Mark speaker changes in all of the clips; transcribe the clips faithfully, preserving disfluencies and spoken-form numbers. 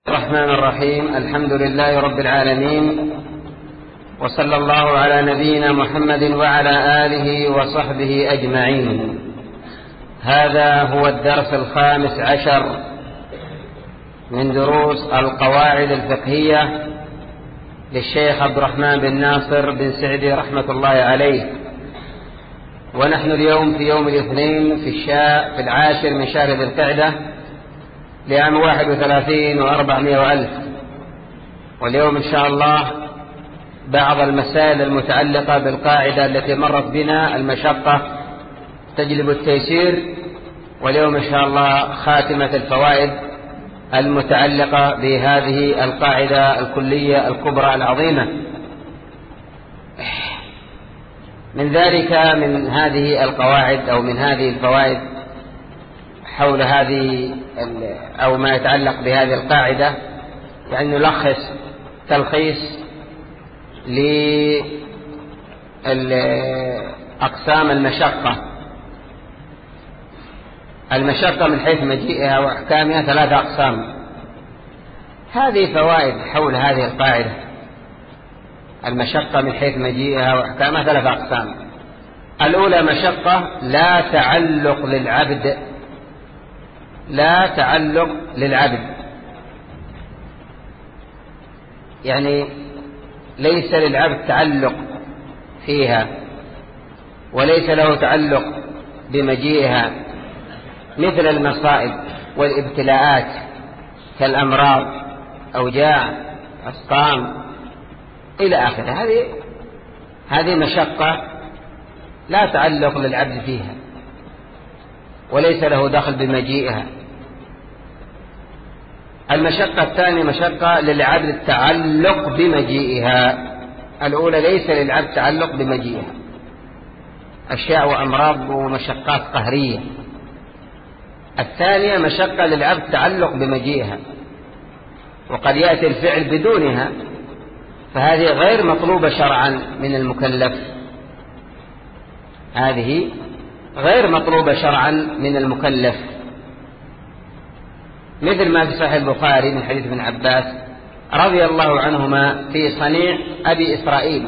Speaker 1: الرحمن الرحيم. الحمد لله رب العالمين، وصلى الله على نبينا محمد وعلى آله وصحبه أجمعين. هذا هو الدرس الخامس عشر من دروس القواعد الفقهية للشيخ عبد الرحمن بن ناصر بن سعدي رحمة الله عليه. ونحن اليوم في يوم الاثنين في الشاء في العاشر من شهر ذي القعدة لعام واحد وثلاثين وأربعمائة وألف. واليوم إن شاء الله بعض المسائل المتعلقة بالقاعدة التي مرت بنا: المشقة تجلب التيسير. واليوم إن شاء الله خاتمة الفوائد المتعلقة بهذه القاعدة الكلية الكبرى العظيمة. من ذلك من هذه القواعد أو من هذه الفوائد حول هذه أو ما يتعلق بهذه القاعدة، يعني نلخص تلخيص لأقسام المشقة. المشقة من حيث مجيئها وأحكامها ثلاثة أقسام. هذه فوائد حول هذه القاعدة: المشقة من حيث مجيئها وأحكامها ثلاثة أقسام. الأولى مشقة لا تعلق للعبد، لا تعلق للعبد، يعني ليس للعبد تعلق فيها وليس له تعلق بمجيئها، مثل المصائب والابتلاءات كالأمراض، أوجاع، أسقام إلى آخره. هذه هذه مشقة لا تعلق للعبد فيها وليس له دخل بمجيئها. المشقة الثانية مشقة للعبد التعلق بمجيئها. الأولى ليس للعبد تعلق بمجيئها، أشياء وأمراض ومشقات قهرية. الثانية مشقة للعبد تعلق بمجيئها، وقد يأتي الفعل بدونها، فهذه غير مطلوبة شرعا من المكلف. هذه غير مطلوبة شرعا من المكلف، مثل ما في صحيح البخاري من حديث ابن عباس رضي الله عنهما في صنيع أبي إسرائيل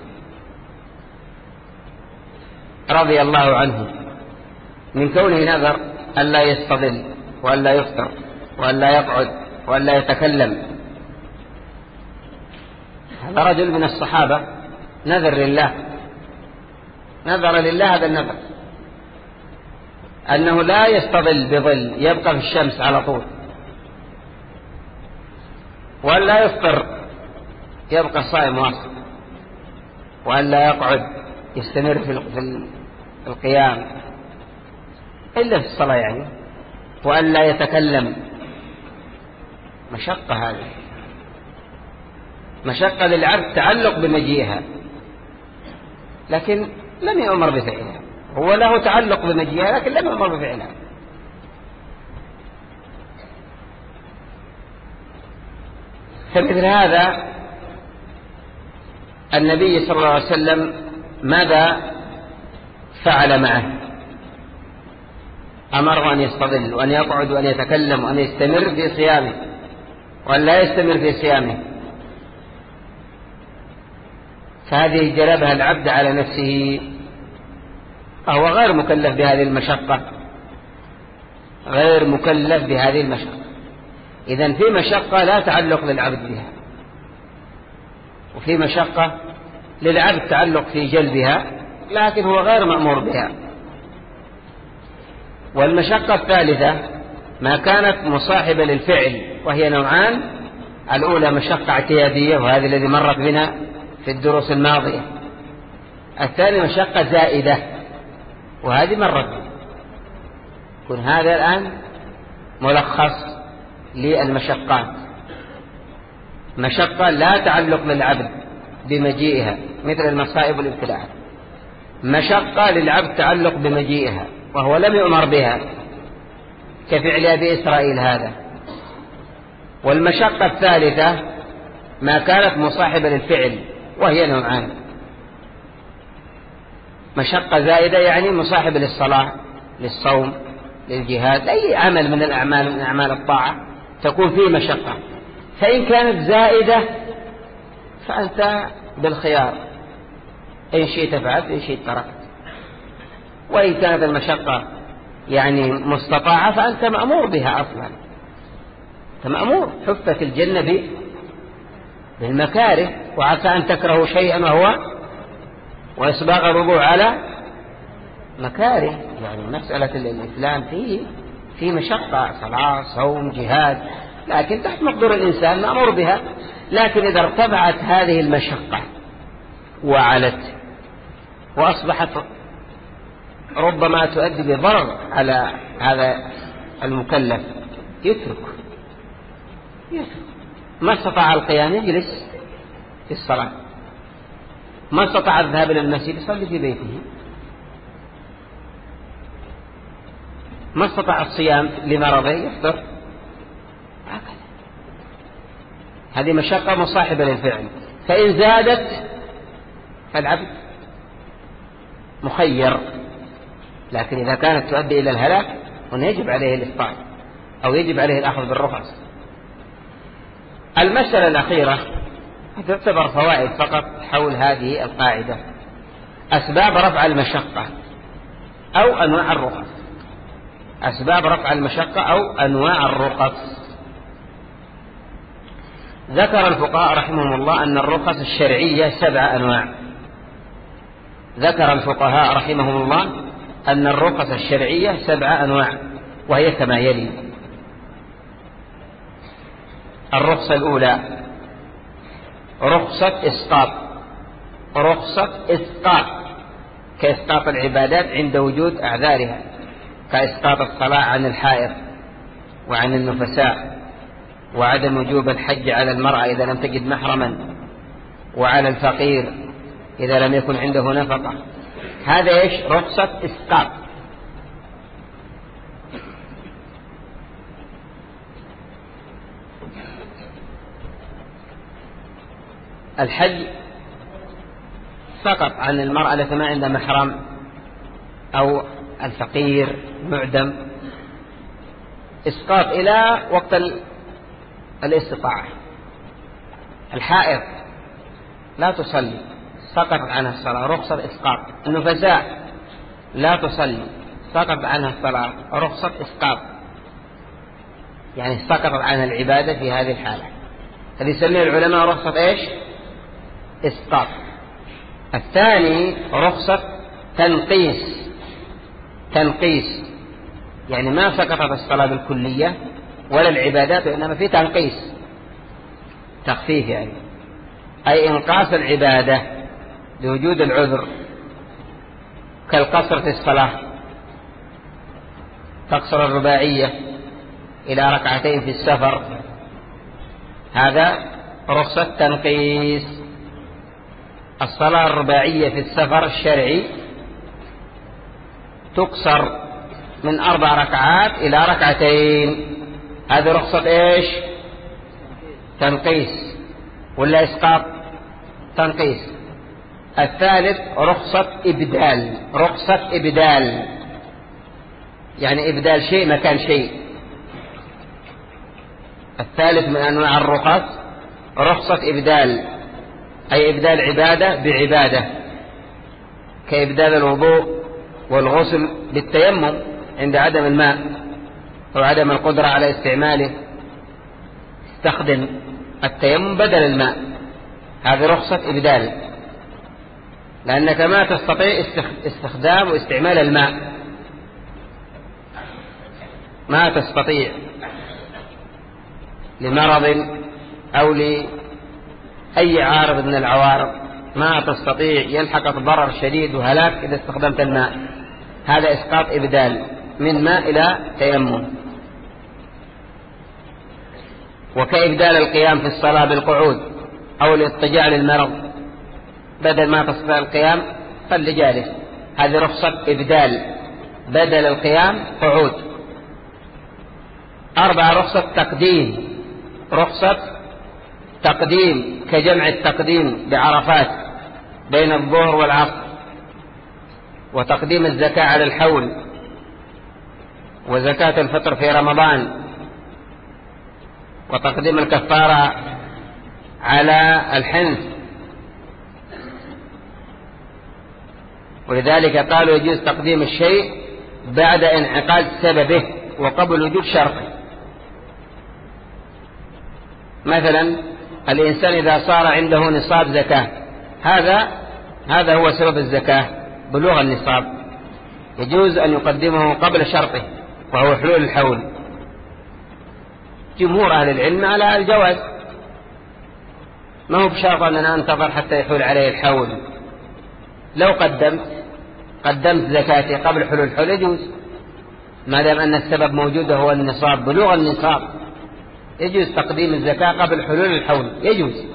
Speaker 1: رضي الله عنه، من كونه نذر ألا يستظل وألا يفطر وألا يقعد وألا يتكلم. هذا رجل من الصحابة نذر لله، نذر لله هذا النذر أنه لا يستظل بظل، يبقى في الشمس على طول، ولا يفطر، يبقى صائم واصل، ولا يقعد يستمر في القيام إلا في الصلاة يعني، وألا يتكلم. مشقة، هذه مشقة للعبد تعلق بمجيئها، لكن لم يؤمر بفعلها. هو له تعلق بمجيئها لكن لم يؤمر بفعلها. فمثل هذا النبي صلى الله عليه وسلم ماذا فعل معه؟ أمره أن يستظل وأن يقعد وأن يتكلم وأن يستمر في صيامه وأن لا يستمر في صيامه. فهذه جلبها العبد على نفسه، فهو غير مكلف بهذه المشقة، غير مكلف بهذه المشقة. إذن في مشقة لا تعلق للعبد بها، وفي مشقة للعبد تعلق في جلبها لكن هو غير مأمور بها. والمشقة الثالثة ما كانت مصاحبة للفعل، وهي نوعان: الأولى مشقة اعتيادية، وهذه الذي مرت بنا في الدروس الماضية. الثانية مشقة زائدة، وهذه مرت بنا. يكون هذا الآن ملخص للمشقات: مشقة لا تعلق للعبد بمجيئها مثل المصائب والابتلاءات، مشقة للعبد تعلق بمجيئها وهو لم يؤمر بها كفعل أبي إسرائيل هذا. والمشقة الثالثة ما كانت مصاحبة للفعل، وهي نوعان: مشقة زائدة يعني مصاحبة للصلاة، للصوم، للجهاد، أي عمل من الأعمال من أعمال الطاعة تكون فيه مشقة، فإن كانت زائدة فأنت بالخيار، إن شئت فعلت إن شئت تركت. وإن كانت المشقة يعني مستطاعة فأنت مأمور بها أصلا، أنت مأمور. حفت الجنة بالمكاره، وعسى أن تكرهوا شيئا وهو وإسباغ الرجوع على مكاره. يعني مسألة الإسلام فيه في مشقة، صلاة صوم جهاد، لكن تحت مقدور الإنسان مأمور بها. لكن إذا ارتفعت هذه المشقة وعلت وأصبحت ربما تؤدي بضرر على هذا المكلف يترك يترك ما استطاع القيام يجلس في الصلاة، ما استطاع الذهاب إلى المسجد يصلي في بيته، ما استطاع الصيام لمرضه يفطر. هكذا هذه مشقة مصاحبة للفعل. فإن زادت فالعبد مخير، لكن إذا كانت تؤدي إلى الهلاك هنا يجب عليه الإفطار أو يجب عليه الأخذ بالرخص. المسألة الأخيرة تعتبر فوائد فقط حول هذه القاعدة: أسباب رفع المشقة أو أنواع الرخص. أسباب رفع المشقة أو أنواع الرخص. ذكر الفقهاء رحمهم الله أن الرخص الشرعية سبع أنواع. ذكر الفقهاء رحمهم الله أن الرخص الشرعية سبع أنواع، وهي كما يلي: الرخصة الأولى رخصة إسقاط. رخصة إسقاط كإسقاط العبادات عند وجود أعذارها، كإسقاط الصلاة عن الحائض وعن النفساء، وعدم وجوب الحج على المرأة إذا لم تجد محرما، وعلى الفقير إذا لم يكن عنده نفقة. هذا إيش؟ رخصة إسقاط. الحج سقط عن المرأة التي ما عندها محرم، أو الفقير معدم، إسقاط إلى وقت الاستطاعة. الحائض لا تصلي، سقط عنها الصلاة، رخصة إسقاط. النفساء لا تصلي، سقط عنها الصلاة، رخصة إسقاط، يعني سقطت عنها العبادة في هذه الحالة. هذه يسميها العلماء رخصة إيش؟ إسقاط. الثاني رخصة تنقيس. تنقيس يعني ما سقطت الصلاة بالكلية ولا العبادات، وإنما في تنقيس، تخفيف، يعني أي إنقاص العبادة لوجود العذر، كالقصر في الصلاة، تقصر الرباعية إلى ركعتين في السفر، هذا رخصة تنقيس. الصلاة الرباعية في السفر الشرعي تقصر من أربع ركعات إلى ركعتين، هذه رخصة إيش؟ تنقيس ولا إسقاط؟ تنقيس. الثالث رخصة إبدال. رخصة إبدال يعني إبدال شيء مكان شيء. الثالث من أنواع الرخص رخصة إبدال، أي إبدال عبادة بعبادة، كإبدال الوضوء والغسل بالتيمم عند عدم الماء أو عدم القدرة على استعماله، استخدم التيمم بدل الماء، هذه رخصة إبدال، لأنك ما تستطيع استخدام واستعمال الماء، ما تستطيع لمرض أو لأي عارض من العوارض، ما تستطيع، يلحقك ضرر شديد وهلاك إذا استخدمت الماء، هذا إسقاط إبدال من ماء إلى تيمم. وكإبدال القيام في الصلاة بالقعود أو الاضطجاع للمرض، بدل ما تستطيع القيام خلي جالس، هذه رخصة إبدال، بدل القيام قعود. أربعة رخصة تقديم. رخصة تقديم كجمع التقديم بعرفات بين الظهر والعصر، وتقديم الزكاة على الحول، وزكاة الفطر في رمضان، وتقديم الكفارة على الحنث، ولذلك قالوا يجوز تقديم الشيء بعد انعقاد سببه وقبل وجود شرطه. مثلا الإنسان إذا صار عنده نصاب زكاة، هذا هذا هو سبب الزكاة، بلوغ النصاب، يجوز أن يقدمه قبل شرطه وهو حلول الحول. جمهور أهل العلم على الجواز، ما هو بشرط أننا ننتظر حتى يحول عليه الحول. لو قدمت قدمت زكاتي قبل حلول الحول يجوز، ما دام أن السبب موجود هو النصاب، بلوغ النصاب، يجوز تقديم الزكاة قبل حلول الحول، يجوز.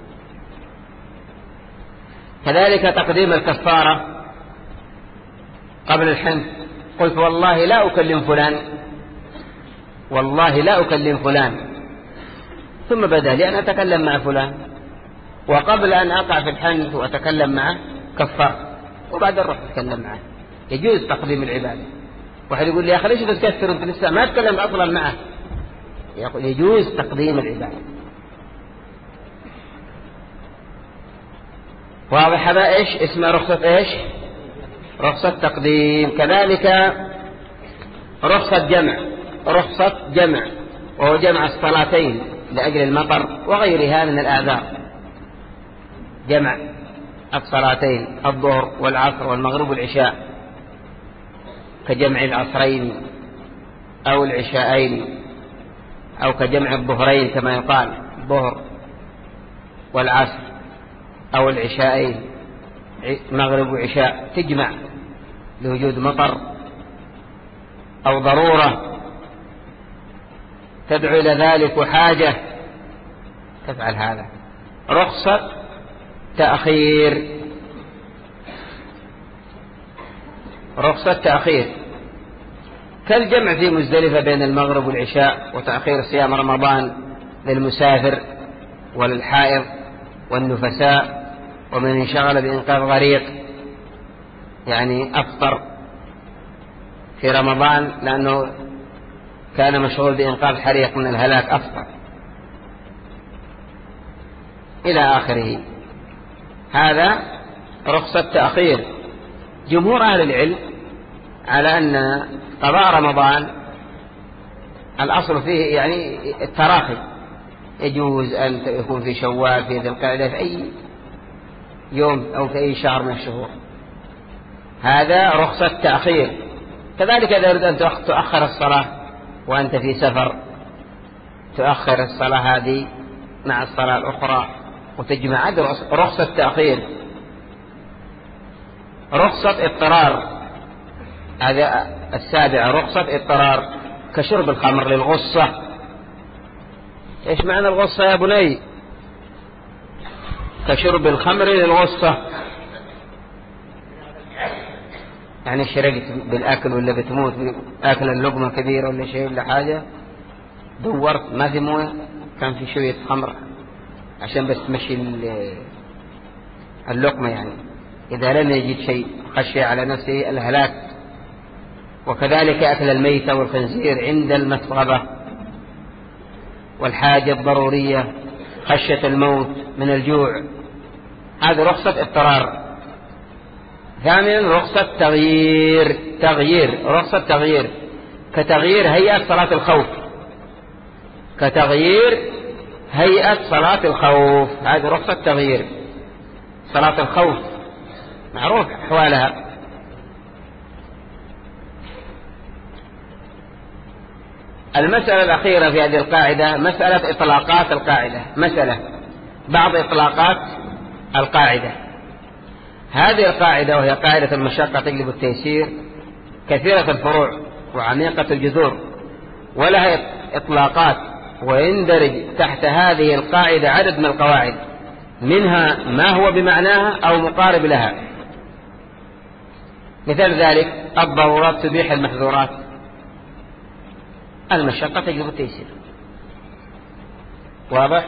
Speaker 1: كذلك تقديم الكفارة قبل الحنث. قلت والله لا أكلم فلان، والله لا أكلم فلان، ثم بدأ لي أن أتكلم مع فلان، وقبل أن أقع في الحنث وأتكلم معه كفر، وبعد أروح أتكلم معه. يجوز تقديم العبادة. واحد يقول لي يا أخي ليش بتكفر أنت لسه ما تكلمت أصلا معه؟ يقول يجوز تقديم العبادة. واضح هذا إيش اسمه؟ رخصة إيش؟ رخصة تقديم. كذلك رخصة جمع، رخصة جمع وهو جمع الصلاتين لأجل المطر وغيرها من الأعذار. جمع الصلاتين الظهر والعصر والمغرب والعشاء، كجمع العصرين أو العشاءين، أو كجمع الظهرين كما يقال، الظهر والعصر أو العشاءين، مغرب وعشاء، تجمع لوجود مطر أو ضرورة تدعو إلى ذلك وحاجة تفعل هذا. رخصة تأخير، رخصة تأخير كالجمع في مزدلفة بين المغرب والعشاء، وتأخير صيام رمضان للمسافر وللحائض والنفساء، ومن انشغل بإنقاذ غريق يعني أفطر في رمضان لأنه كان مشغول بإنقاذ حريق من الهلاك أفطر، إلى آخره. هذا رخصة تأخير. جمهور أهل العلم على أن قضاء رمضان الأصل فيه يعني التراخي، يجوز أن يكون في شوال، في ذي القعدة، في أي يوم أو في أي شهر من الشهور. هذا رخصة تأخير. كذلك إذا أردت أن تؤخر الصلاة وأنت في سفر، تؤخر الصلاة هذه مع الصلاة الأخرى وتجمع، هذه رخصة تأخير. رخصة اضطرار، هذا السابع، رخصة اضطرار كشرب الخمر للغصة. ايش معنى الغصة يا بني؟ كشرب الخمر للغصة، يعني شرقت بالأكل ولا بتموت أكل اللقمة كبيرة ولا شيء ولا حاجة، دورت ما في مويه، كان في شوية خمر عشان بس تمشي اللقمة، يعني إذا لم يجد شيء خشي على نفسه الهلاك. وكذلك أكل الميتة والخنزير عند المسغبة والحاجة الضرورية، خشية الموت من الجوع، هذه رخصة اضطرار. ثامنا رخصة تغيير، تغيير رخصة تغيير كتغيير هيئة صلاة الخوف، كتغيير هيئة صلاة الخوف، هذه رخصة تغيير. صلاة الخوف معروف أحوالها. المسألة الأخيرة في هذه القاعدة مسألة إطلاقات القاعدة، مسألة بعض إطلاقات القاعدة. هذه القاعدة وهي قاعدة المشقة تجلب التيسير كثيرة الفروع وعميقة الجذور، ولها إطلاقات، ويندرج تحت هذه القاعدة عدد من القواعد، منها ما هو بمعناها أو مقارب لها. مثال ذلك الضرورات تبيح المحظورات، المشقة تجلب التيسير. واضح؟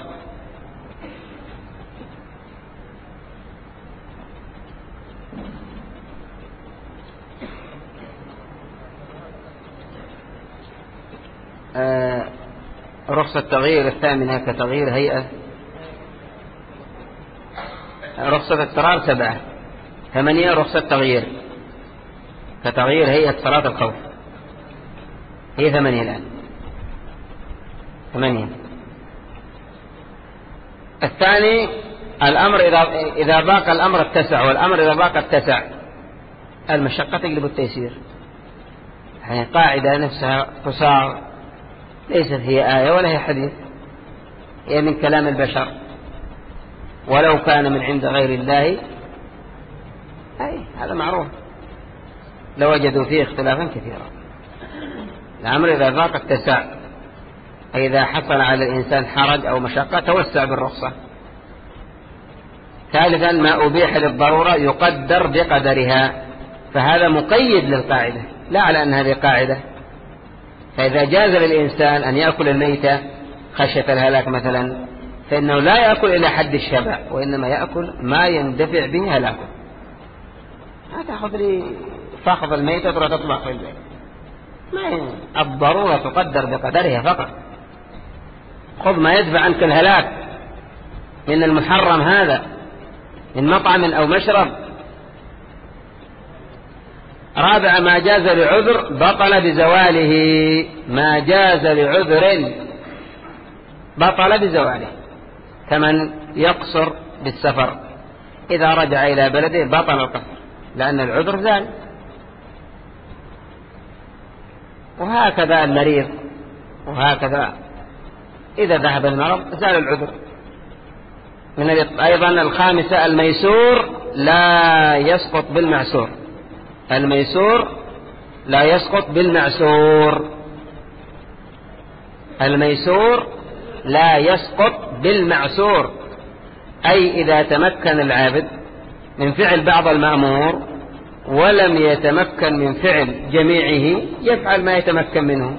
Speaker 1: آه رخصة رخصة تغيير الثامنة كتغيير هيئة. رخصة اضطرار سبعة. ثمانية رخصة تغيير كتغيير هيئة صلاة الخوف، هي ثمانية الآن. ثمانية. الثاني الأمر إذا إذا ضاق الأمر اتسع، والأمر إذا ضاق اتسع. المشقة تجلب التيسير. يعني قاعدة نفسها قصار، ليست هي آية ولا هي حديث، هي من كلام البشر، ولو كان من عند غير الله أي هذا معروف لوجدوا فيه اختلافا كثيرا. الأمر إذا ضاق اتسع، أي إذا حصل على الإنسان حرج أو مشقة توسع بالرخصة. ثالثا ما أبيح للضرورة يقدر بقدرها، فهذا مقيد للقاعدة، لا على أن هذه قاعدة. فإذا جاز للإنسان أن يأكل الميتة خشية الهلاك مثلا، فإنه لا يأكل إلى حد الشبع، وإنما يأكل ما يندفع به هلاكه. ما تأخذ لي فاخذ الميتة ترى تطلع في البيت، ما الضرورة تقدر بقدرها فقط. خذ ما يدفع عنك الهلاك من المحرم هذا، من مطعم أو مشرب. رابع ما جاز لعذر بطل بزواله. ما جاز لعذر بطل بزواله، كمن يقصر بالسفر إذا رجع إلى بلده بطل القصر، لأن العذر زال. وهكذا المريض، وهكذا إذا ذهب المرض زال العذر. من أيضا الخامسة الميسور لا يسقط بالمعسور. الميسور لا يسقط بالمعسور. الميسور لا يسقط بالمعسور، أي إذا تمكن العابد من فعل بعض المأمور ولم يتمكن من فعل جميعه يفعل ما يتمكن منه.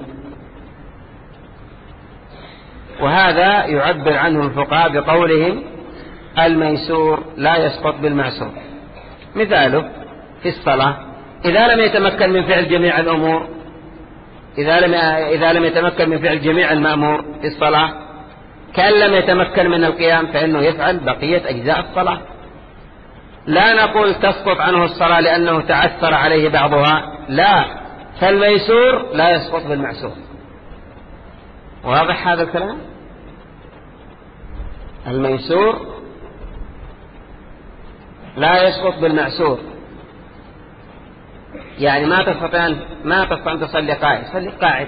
Speaker 1: وهذا يعبر عنه الفقهاء بقولهم الميسور لا يسقط بالمعسور. مثاله في الصلاة، إذا لم يتمكن من فعل جميع الأمور، إذا لم إذا لم يتمكن من فعل جميع المأمور في الصلاة، كأن لم يتمكن من القيام، فإنه يفعل بقية أجزاء الصلاة. لا نقول تسقط عنه الصلاة لأنه تعثر عليه بعضها، لا، فالميسور لا يسقط بالمعسور. واضح هذا الكلام؟ الميسور لا يسقط بالمعسور، يعني ما تستطيع ما تستطيع أن تصلي قاعد، صلي قاعد.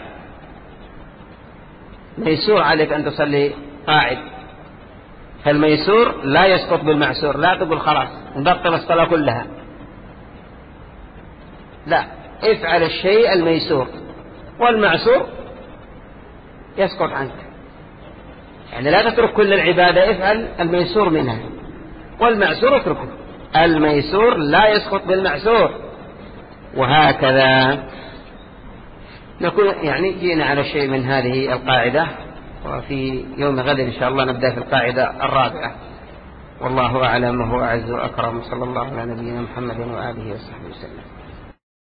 Speaker 1: ميسور عليك أن تصلي قاعد، فالميسور لا يسقط بالمعسور. لا تقول خلاص نبطل الصلاة كلها، لا، افعل الشيء الميسور، والمعسور يسقط عنك. يعني لا تترك كل العبادة، افعل الميسور منها، والمعسور اتركه. الميسور لا يسقط بالمعسور. وهكذا نكون يعني جينا على شيء من هذه القاعدة، وفي يوم غد إن شاء الله نبدأ في القاعدة الرابعة. والله أعلم وهو أعز وأكرم، صلى الله على نبينا محمد وآله وصحبه وسلم.